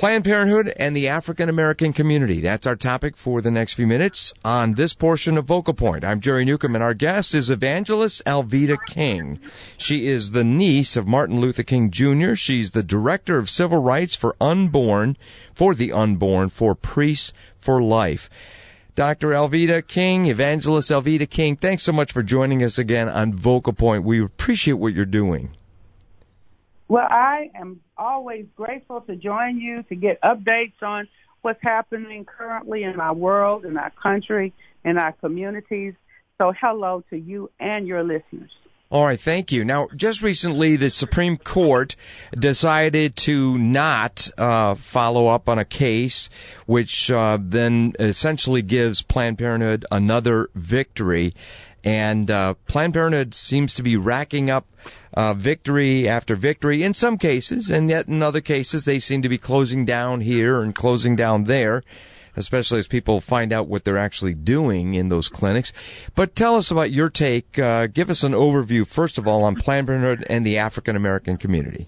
Planned Parenthood and the African American community. That's our topic for the next few minutes on this portion of Vocal Point. I'm Jerry Newcomb, and our guest is Evangelist Alveda King. She is the niece of Martin Luther King Jr. She's the Director of Civil Rights for the Unborn, for Priests for Life. Dr. Alveda King, Evangelist Alveda King, thanks so much for joining us again on Vocal Point. We appreciate what you're doing. Well, I am always grateful to join you to get updates on what's happening currently in our world, in our country, in our communities. So hello to you and your listeners. All right, thank you. Now, just recently, the Supreme Court decided to not follow up on a case, which then essentially gives Planned Parenthood another victory. And Planned Parenthood seems to be racking up victory after victory in some cases, and yet in other cases they seem to be closing down here and closing down there, especially as people find out what they're actually doing in those clinics. But tell us about your take. Give us an overview, first of all, on Planned Parenthood and the African American community.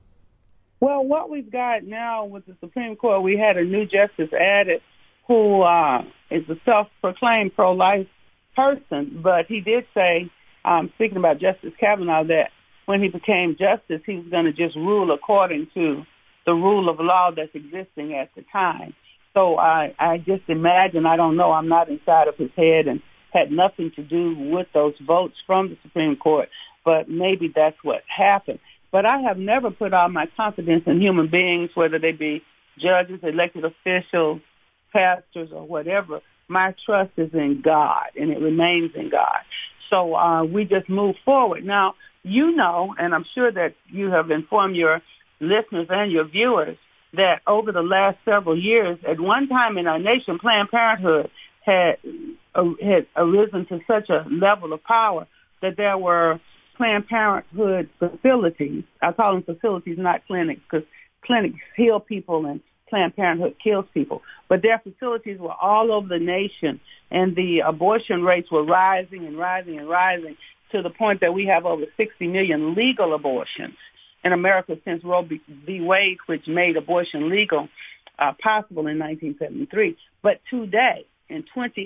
Well, what we've got now with the Supreme Court, we had a new justice added who is a self-proclaimed pro-life person, but he did say, speaking about Justice Kavanaugh, that when he became justice, he was going to just rule according to the rule of law that's existing at the time. So I just imagine, I don't know, I'm not inside of his head and had nothing to do with those votes from the Supreme Court, but maybe that's what happened. But I have never put all my confidence in human beings, whether they be judges, elected officials, pastors, or whatever. My trust is in God, and it remains in God. So we just move forward. Now, you know, and I'm sure that you have informed your listeners and your viewers that over the last several years, at one time in our nation, Planned Parenthood had arisen to such a level of power that there were Planned Parenthood facilities. I call them facilities, not clinics, because clinics heal people and Planned Parenthood kills people. But their facilities were all over the nation, and the abortion rates were rising and rising and rising to the point that we have over 60 million legal abortions in America since Roe v. Wade, which made abortion legal possible in 1973. But today, in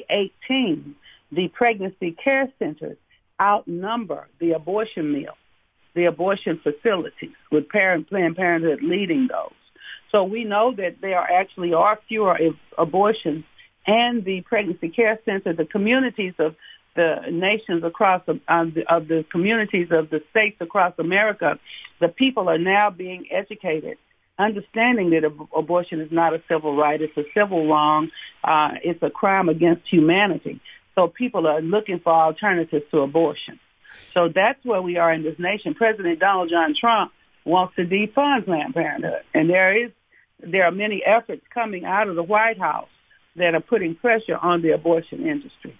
2018, the pregnancy care centers outnumber the abortion mills, the abortion facilities, with Planned Parenthood leading those. So we know that there actually are fewer abortions, and the pregnancy care center, the communities of the nations across of the communities of the states across America, the people are now being educated, understanding that abortion is not a civil right, it's a civil wrong, it's a crime against humanity. So people are looking for alternatives to abortion. So that's where we are in this nation. President Donald John Trump wants to defund Planned Parenthood, and there are many efforts coming out of the White House that are putting pressure on the abortion industry.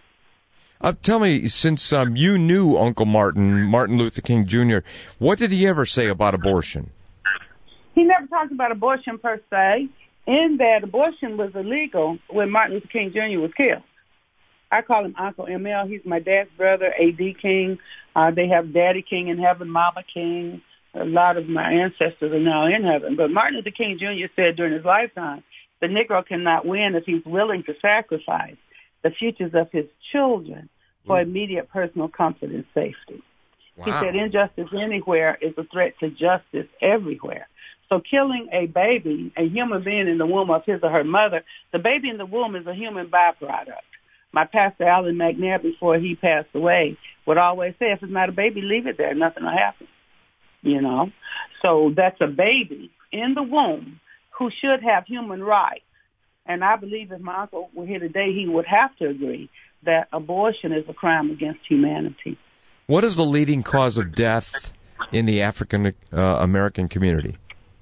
Tell me, since you knew Uncle Martin Luther King Jr., what did he ever say about abortion? He never talked about abortion per se, in that abortion was illegal when Martin Luther King Jr. was killed. I call him Uncle ML. He's my dad's brother, A.D. King. They have Daddy King in heaven, Mama King. A lot of my ancestors are now in heaven. But Martin Luther King Jr. said during his lifetime, the Negro cannot win if he's willing to sacrifice the futures of his children for immediate personal comfort and safety. Wow. He said injustice anywhere is a threat to justice everywhere. So killing a baby, a human being in the womb of his or her mother, the baby in the womb is a human byproduct. My pastor, Alan McNair, before he passed away, would always say, if it's not a baby, leave it there. Nothing will happen. You know? So that's a baby in the womb who should have human rights. And I believe if my uncle were here today, he would have to agree that abortion is a crime against humanity. What is the leading cause of death in the African American community?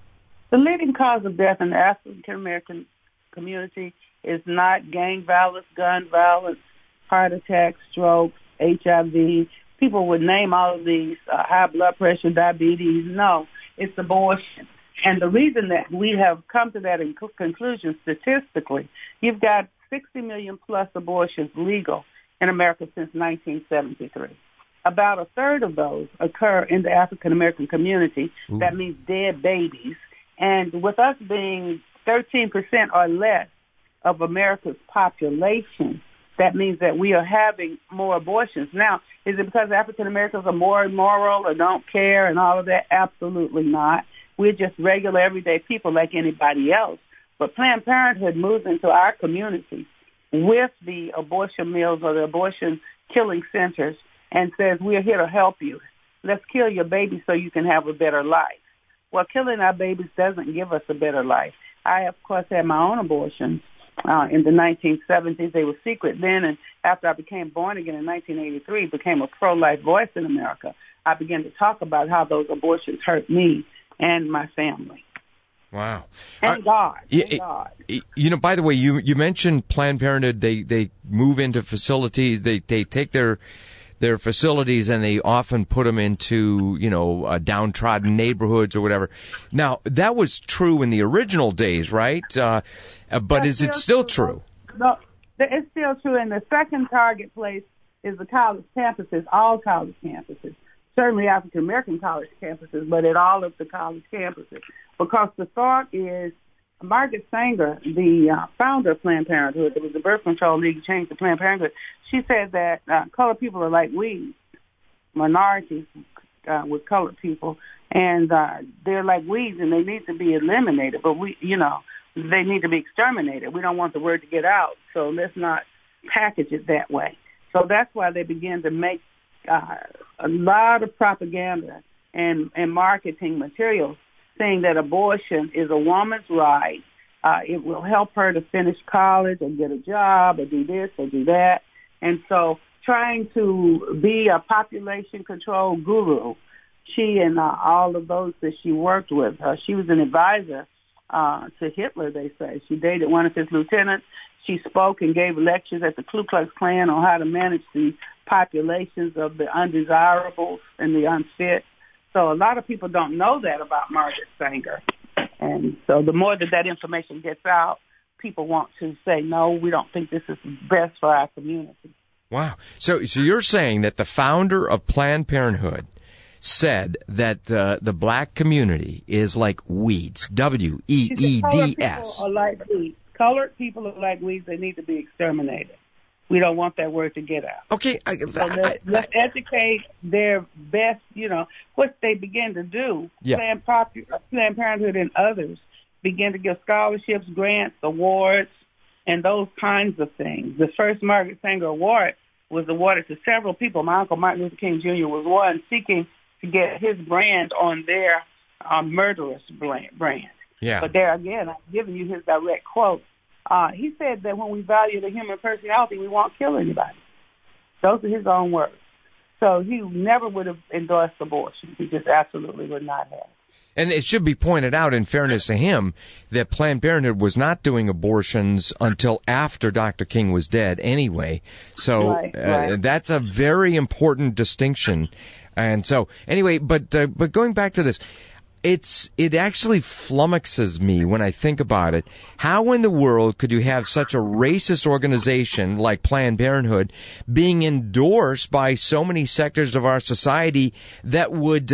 The leading cause of death in the African American community is not gang violence, gun violence, heart attacks, strokes, HIV. People would name all of these, high blood pressure, diabetes. No, it's abortion. And the reason that we have come to that conclusion statistically, you've got 60 million plus abortions legal in America since 1973. About a third of those occur in the African American community. Ooh. That means dead babies. And with us being 13% or less of America's population, that means that we are having more abortions. Now, is it because African Americans are more immoral or don't care and all of that? Absolutely not. We're just regular, everyday people like anybody else. But Planned Parenthood moves into our communities with the abortion mills or the abortion killing centers and says, we're here to help you. Let's kill your baby so you can have a better life. Well, killing our babies doesn't give us a better life. I, of course, had my own abortions in the 1970s. They were secret then, and after I became born again in 1983, became a pro-life voice in America, I began to talk about how those abortions hurt me and my family. Wow. And God. God. You know, by the way, you mentioned Planned Parenthood. They move into facilities. They take their facilities and they often put them into, you know, downtrodden neighborhoods or whatever. Now, that was true in the original days, right? But is it still true? No, it's still true. And the second target place is the college campuses, all college campuses. Certainly African-American college campuses, but at all of the college campuses. Because the thought is, Margaret Sanger, the founder of Planned Parenthood, it was the Birth Control League changed to Planned Parenthood, she said that colored people are like weeds, minorities with colored people, and they're like weeds and they need to be eliminated, but they need to be exterminated. We don't want the word to get out, so let's not package it that way. So that's why they began to make a lot of propaganda and marketing materials saying that abortion is a woman's right. It will help her to finish college or get a job or do this or do that. And so trying to be a population control guru, she and all of those that she worked with, she was an advisor to Hitler, they say. She dated one of his lieutenants. She spoke and gave lectures at the Ku Klux Klan on how to manage the populations of the undesirables and the unfit. So a lot of people don't know that about Margaret Sanger. And so the more that information gets out, people want to say, no, we don't think this is best for our community. Wow. So you're saying that the founder of Planned Parenthood said that the black community is like weeds, W-E-E-D-S. Colored people are like weeds. Colored people are like weeds. They need to be exterminated. We don't want that word to get out. Okay. Let's educate their best, what they begin to do. Yeah. Planned Parenthood and others begin to give scholarships, grants, awards, and those kinds of things. The first Margaret Sanger Award was awarded to several people. My uncle Martin Luther King Jr. was one, seeking to get his brand on their murderous brand. Yeah. But there again, I'm giving you his direct quote. He said that when we value the human personality, we won't kill anybody. Those are his own words. So he never would have endorsed abortion. He just absolutely would not have. And it should be pointed out, in fairness to him, that Planned Parenthood was not doing abortions until after Dr. King was dead anyway. So right. That's a very important distinction. And so, anyway, but going back to this, it actually flummoxes me when I think about it. How in the world could you have such a racist organization like Planned Parenthood being endorsed by so many sectors of our society that would,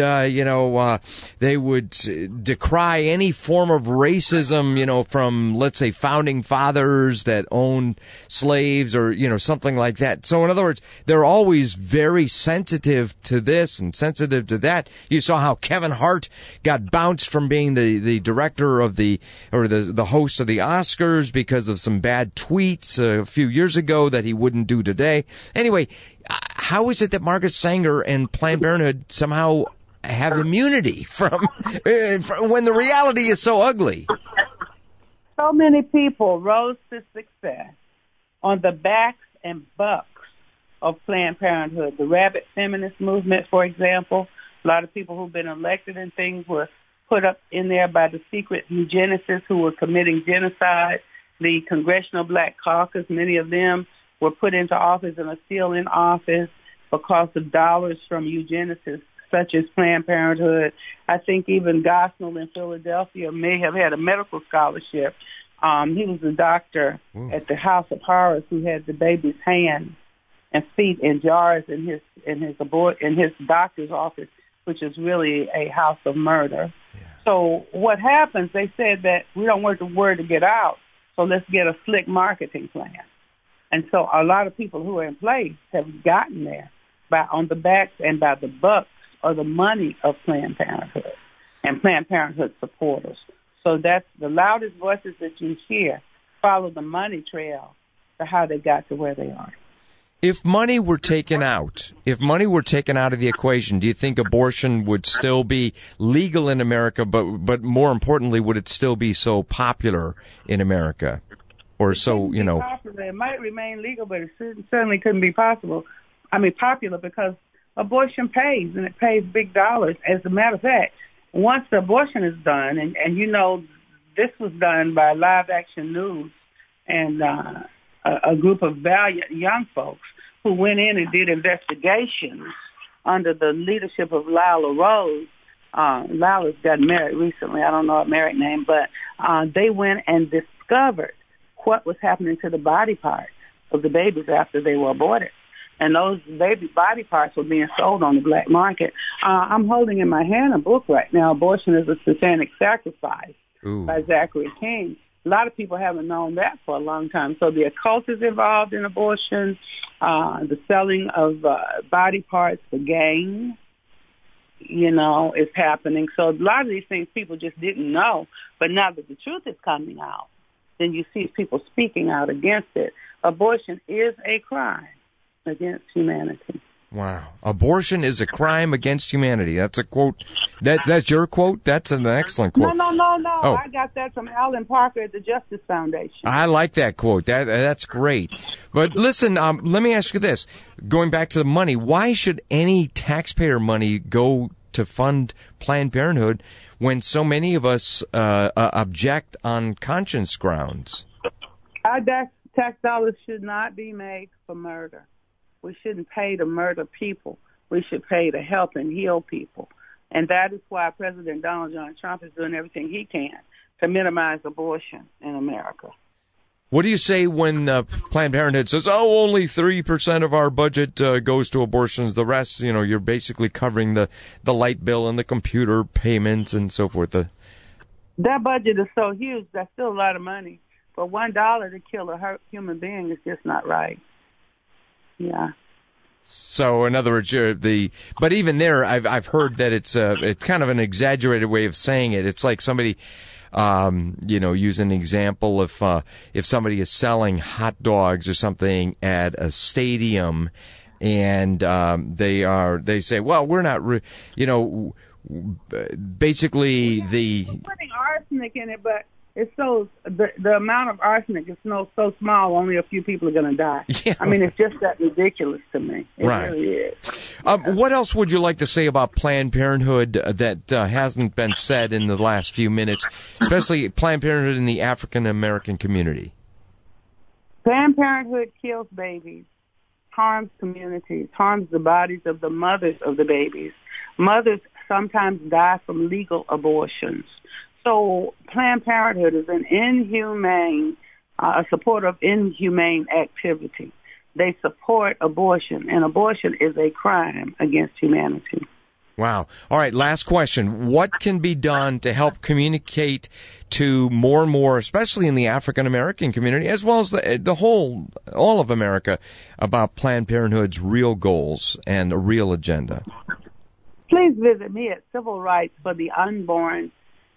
they would decry any form of racism, from, let's say, founding fathers that owned slaves or, something like that. So in other words, they're always very sensitive to this and sensitive to that. You saw how Kevin Hart got bounced from being the director of the host of the Oscars because of some bad tweets a few years ago that he wouldn't do today. Anyway, how is it that Margaret Sanger and Planned Parenthood somehow have immunity from when the reality is so ugly? So many people rose to success on the backs and bucks of Planned Parenthood. The rabid feminist movement, for example. A lot of people who've been elected and things were put up in there by the secret eugenicists who were committing genocide. The Congressional Black Caucus, many of them were put into office and are still in office because of dollars from eugenicists such as Planned Parenthood. I think even Gosnell in Philadelphia may have had a medical scholarship. He was a doctor at the House of Horrors who had the baby's hands and feet in jars in his doctor's office, which is really a house of murder. Yeah. So what happens, they said that we don't want the word to get out, so let's get a slick marketing plan. And so a lot of people who are in place have gotten there on the backs and by the bucks or the money of Planned Parenthood and Planned Parenthood supporters. So that's the loudest voices that you hear follow the money trail to how they got to where they are. If money were taken out of the equation, do you think abortion would still be legal in America, but more importantly, would it still be so popular in America? Or so, you know? Popular. It might remain legal, but it certainly couldn't be popular because abortion pays, and it pays big dollars. As a matter of fact, once the abortion is done, and you know, this was done by Live Action News and a group of valiant young folks who went in and did investigations under the leadership of Lila Rose. Lila's got married recently. I don't know her married name, but they went and discovered what was happening to the body parts of the babies after they were aborted. And those baby body parts were being sold on the black market. I'm holding in my hand a book right now, Abortion is a Satanic Sacrifice, by Zachary King. A lot of people haven't known that for a long time. So the occult is involved in abortion, the selling of body parts for gain, you know, is happening. So a lot of these things people just didn't know. But now that the truth is coming out, then you see people speaking out against it. Abortion is a crime against humanity. Wow. Abortion is a crime against humanity. That's a quote. That's your quote? That's an excellent quote. No. Oh. I got that from Alan Parker at the Justice Foundation. I like that quote. That's great. But listen, let me ask you this. Going back to the money, why should any taxpayer money go to fund Planned Parenthood when so many of us object on conscience grounds? Our tax dollars should not be made for murder. We shouldn't pay to murder people. We should pay to help and heal people. And that is why President Donald John Trump is doing everything he can to minimize abortion in America. What do you say when Planned Parenthood says, only 3% of our budget goes to abortions. The rest, you know, you're basically covering the light bill and the computer payments and so forth. That budget is so huge, that's still a lot of money. For $1 to kill a human being is just not right. Yeah. So, in other words, but even there, I've heard that it's kind of an exaggerated way of saying it. It's like somebody, use an example if somebody is selling hot dogs or something at a stadium, and they say, well, we're not, basically the putting arsenic in it, but it's so the amount of arsenic is so small, only a few people are going to die. Yeah. I mean, it's just that ridiculous to me. It really is. What else would you like to say about Planned Parenthood that hasn't been said in the last few minutes, especially Planned Parenthood in the African American community? Planned Parenthood kills babies, harms communities, harms the bodies of the mothers of the babies. Mothers sometimes die from legal abortions. So Planned Parenthood is an inhumane, a supporter of inhumane activity. They support abortion, and abortion is a crime against humanity. Wow. All right, last question. What can be done to help communicate to more and more, especially in the African American community, as well as all of America, about Planned Parenthood's real goals and a real agenda? Please visit me at civilrightsfortheunborn.org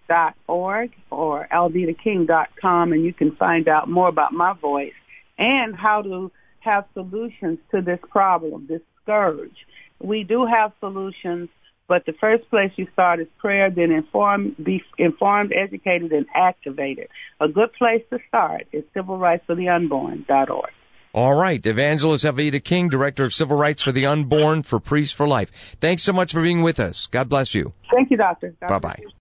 or alvitaking.com, and you can find out more about my voice and how to have solutions to this problem, this scourge. We do have solutions, but the first place you start is prayer, then be informed, educated, and activated. A good place to start is civilrightsfortheunborn.org. All right. Evangelist Alvita King, Director of Civil Rights for the Unborn for Priests for Life. Thanks so much for being with us. God bless you. Thank you, Doctor. Bye-bye.